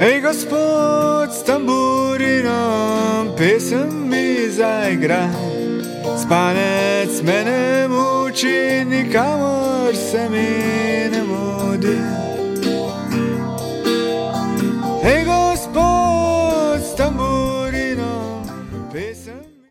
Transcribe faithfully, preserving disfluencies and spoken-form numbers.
Ej, Gospod, s tamburinom pesem mi zaigra. Spanec me ne muči, nikamor se mi ne mudi.